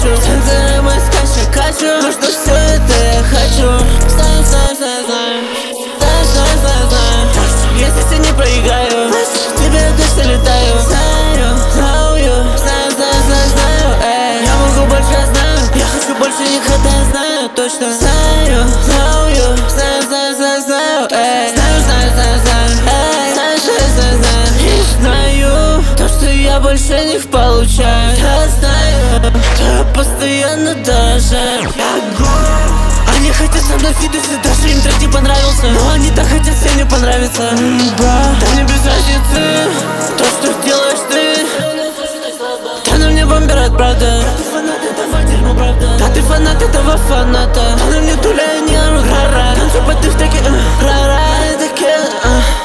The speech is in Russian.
хочу. Сенсоры мы скачу. Ну что все это я хочу. Знаю. Если не проиграю, в тебе точно летаю. Знаю. Эй, я могу больше, знаю. Я хочу больше них, это я знаю точно. Знаю. Эй, знаю то, что я больше них получаю. Я знаю, я постоянно даже. Они хотят со мной фидесы, даже им трек не понравился. Но они так хотят всем не понравиться. Да мне без разницы то, что делаешь ты. Да на мне бомберат, правда. Ты фанат этого дерьма, правда. Да ты фанат этого фаната. Да на мне туля, не орут, ра-ра. Танцуй под их таки, ра-ра. Такие,